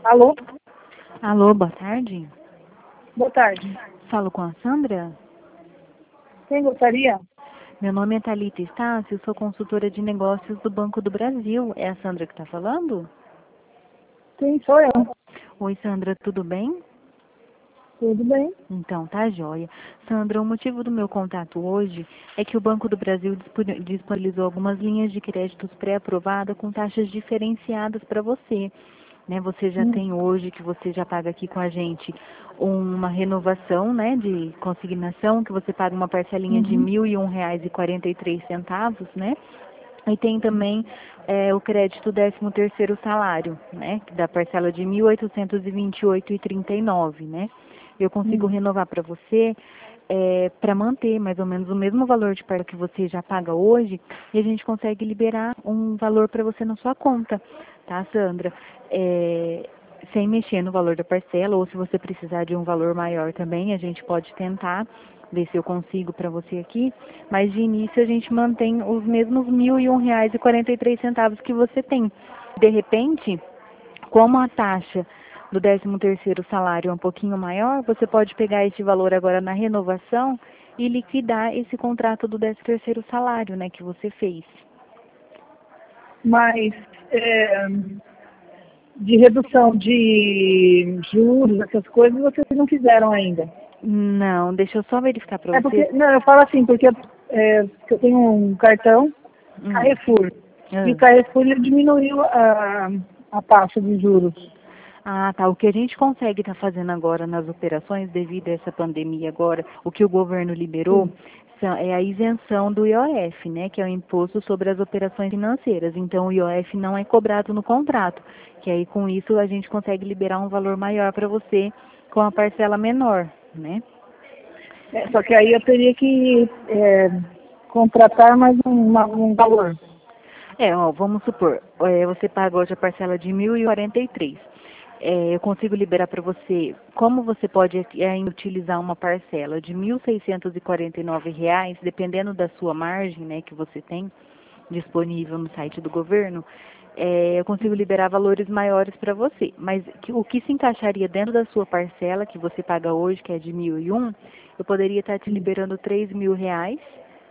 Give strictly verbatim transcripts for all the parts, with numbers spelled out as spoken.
Alô? Alô, boa tarde. Boa tarde. Falo com a Sandra? Quem gostaria? Meu nome é Thalita Estácio, sou consultora de negócios do Banco do Brasil. É a Sandra que está falando? Quem sou eu? Oi, Sandra, tudo bem? Tudo bem? Então, tá joia. Sandra, o motivo do meu contato hoje é que o Banco do Brasil disponi- disponibilizou algumas linhas de créditos pré-aprovadas com taxas diferenciadas para você. Né, você já Hum. tem hoje, que você já paga aqui com a gente, uma renovação, né, de consignação, que você paga uma parcelinha de Uhum. mil e um reais e quarenta e três centavos, né? E tem também é, o crédito décimo terceiro salário, né, da parcela de mil oitocentos e vinte e oito reais e trinta e nove, né? Eu consigo Hum. renovar para você é, para manter mais ou menos o mesmo valor de parcela que você já paga hoje, e a gente consegue liberar um valor para você na sua conta, tá, Sandra? É, sem mexer no valor da parcela, ou se você precisar de um valor maior também, a gente pode tentar ver se eu consigo para você aqui, mas de início a gente mantém os mesmos mil e um reais e quarenta e três centavos que você tem. De repente, como a taxa do décimo terceiro salário é um pouquinho maior, você pode pegar esse valor agora na renovação e liquidar esse contrato do décimo terceiro salário, né, que você fez. Mas é, de redução de juros, essas coisas, vocês não fizeram ainda. Não, deixa eu só verificar para É você. porque, não, eu falo assim, porque é, eu tenho um cartão Hum. Carrefour. E o Ah. Carrefour ele diminuiu a, a taxa de juros. Ah, tá. O que a gente consegue estar fazendo agora nas operações, devido a essa pandemia agora, o que o governo liberou Sim. são- é a isenção do I O F, né, que é o Imposto sobre as Operações Financeiras. Então, o I O F não é cobrado no contrato, que aí com isso a gente consegue liberar um valor maior para você com a parcela menor, né? É, só que aí eu teria que é, contratar mais um, uma- um valor. É, ó, vamos supor, é, você paga hoje a parcela de mil e quarenta e três. É, eu consigo liberar para você, como você pode ainda utilizar uma parcela de mil seiscentos e quarenta e nove reais, dependendo da sua margem, né, que você tem disponível no site do governo, é, eu consigo liberar valores maiores para você. Mas que- o que se encaixaria dentro da sua parcela, que você paga hoje, que é de mil e um, eu poderia estar te liberando três mil reais,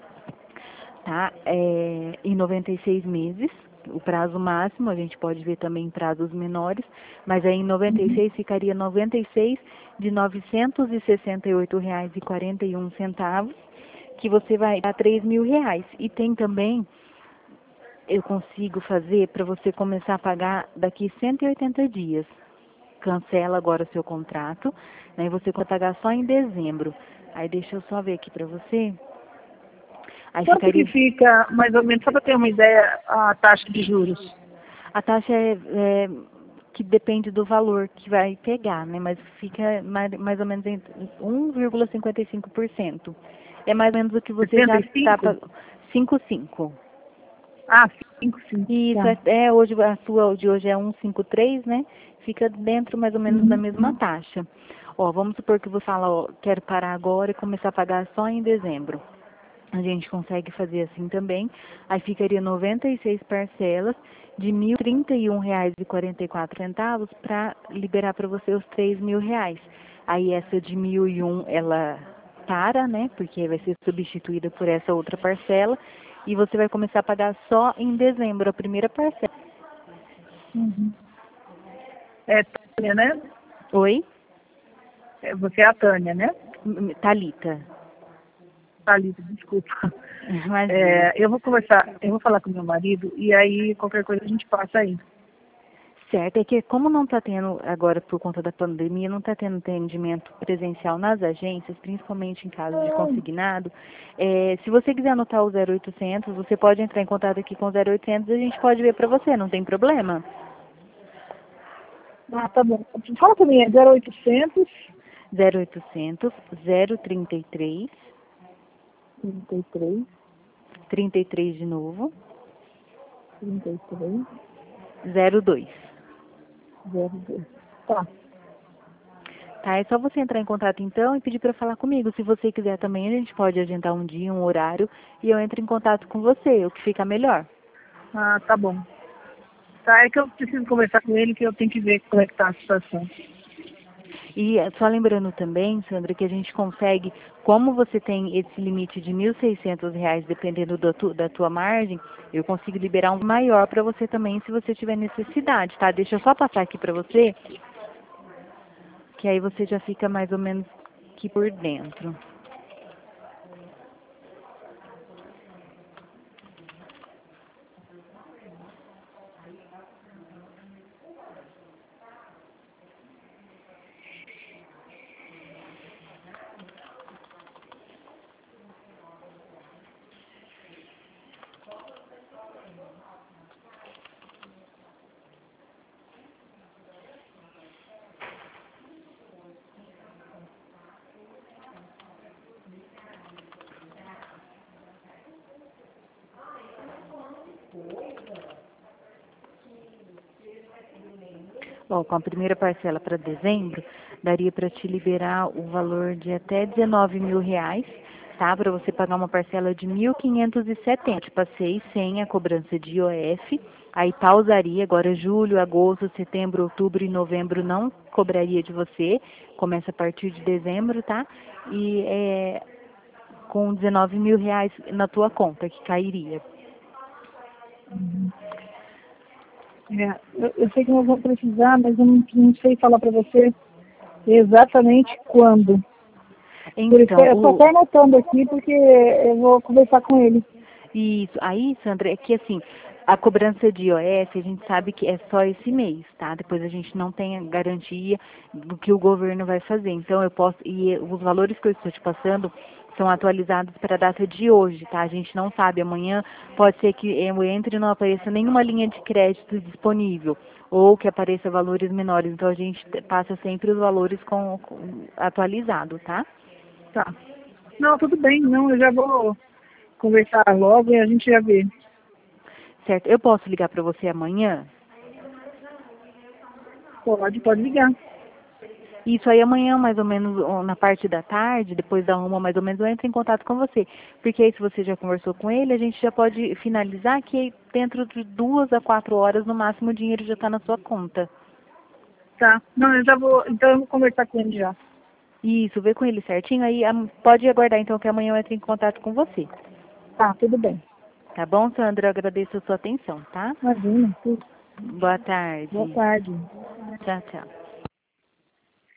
tá? É, em noventa e seis meses, o prazo máximo, a gente pode ver também prazos menores, mas aí em noventa e seis ficaria noventa e seis de novecentos e sessenta e oito reais e quarenta e um centavos, que você vai dar três mil reais. E tem também, eu consigo fazer para você começar a pagar daqui cento e oitenta dias. Cancela agora o seu contrato, né? E você vai pagar só em dezembro. Aí deixa eu só ver aqui para você. Aí Quanto que ficaria. fica, mais ou menos, só para ter uma ideia, a taxa de juros? A taxa é, é que depende do valor que vai pegar, né? Mas fica mais, mais ou menos em um vírgula cinquenta e cinco por cento. É mais ou menos o que você já setenta e está cinco? pagando. cinco vírgula cinco. Ah, cinco, cinco. Isso, Tá. é, é, hoje, a sua de hoje é um vírgula cinquenta e três, né? Fica dentro mais ou menos da Uhum. mesma taxa. Ó, vamos supor que você fala, ó, quero parar agora e começar a pagar só em dezembro. A gente consegue fazer assim também. Aí ficaria noventa e seis parcelas de mil e trinta e um reais e quarenta e quatro centavos para liberar para você os três mil reais. Aí essa de mil e um ela para, né? Porque vai ser substituída por essa outra parcela e você vai começar a pagar só em dezembro a primeira parcela. Uhum. É Tânia, né? Oi? É, você é a Tânia, né? M- Thalita. Thalita, desculpa. Imagina. É, eu vou conversar, eu vou falar com meu marido e aí qualquer coisa a gente passa aí. Certo, é que como não está tendo, agora por conta da pandemia, não está tendo atendimento presencial nas agências, principalmente em caso de Não. consignado, é, se você quiser anotar o zero oitocentos, você pode entrar em contato aqui com o zero oitocentos e a gente pode ver para você, não tem problema? Ah, tá bom. Fala pra mim, é zero oitocentos, zero oitocentos, zero trinta e três, trinta e três, trinta e três de novo, trinta e três, zero dois. zero dois. Tá. Tá, é só você entrar em contato então e pedir para falar comigo. Se você quiser também, a gente pode agendar um dia, um horário, e eu entro em contato com você, o que fica melhor. Ah, tá bom. Tá, é que eu preciso conversar com ele, que eu tenho que ver como é que tá a situação. E eh, só lembrando também, Sandra, que a gente consegue, como você tem esse limite de mil e seiscentos reais, dependendo da, tu, da tua margem, eu consigo liberar um maior para você também, se você tiver necessidade, tá? Deixa eu só passar aqui para você, que aí você já fica mais ou menos aqui por dentro. Bom, com a primeira parcela para dezembro, daria para te liberar o valor de até dezenove mil reais, tá? Para você pagar uma parcela de mil quinhentos e setenta. Passei sem a cobrança de I O F, aí pausaria, agora julho, agosto, setembro, outubro e novembro não cobraria de você, começa a partir de dezembro, tá? E é com dezenove mil reais na tua conta que cairia. É, eu, eu sei que nós vamos precisar, mas eu não, não sei falar para você exatamente quando. Por isso que Então, eu só o, estou anotando aqui, porque eu vou conversar com ele. Isso. Aí, Sandra, é que assim, a cobrança de I O F, a gente sabe que é só esse mês, tá? Depois a gente não tem a garantia do que o governo vai fazer. Então, eu posso, e os valores que eu estou te passando são atualizados para a data de hoje, tá? A gente não sabe, amanhã pode ser que eu entre e não apareça nenhuma linha de crédito disponível, ou que apareça valores menores. Então, a gente passa sempre os valores com, com atualizado, tá? Tá. Não, tudo bem, não, eu já vou conversar logo e a gente já vê. Certo? Eu posso ligar para você amanhã? Pode, pode ligar. Isso aí amanhã, mais ou menos, ou na parte da tarde, depois da uma, mais ou menos, eu entro em contato com você. Porque aí, se você já conversou com ele, a gente já pode finalizar que dentro de duas a quatro horas, no máximo, o dinheiro já está na sua conta. Tá. Não, eu já vou, então eu vou conversar com ele já. Isso, vê com ele certinho, aí am- pode aguardar então que amanhã eu entre em contato com você. Tá, tudo bem. Tá bom, Sandra? Eu agradeço a sua atenção, tá? Imagina. Tudo. Boa Boa tarde. tarde. Tchau, tchau.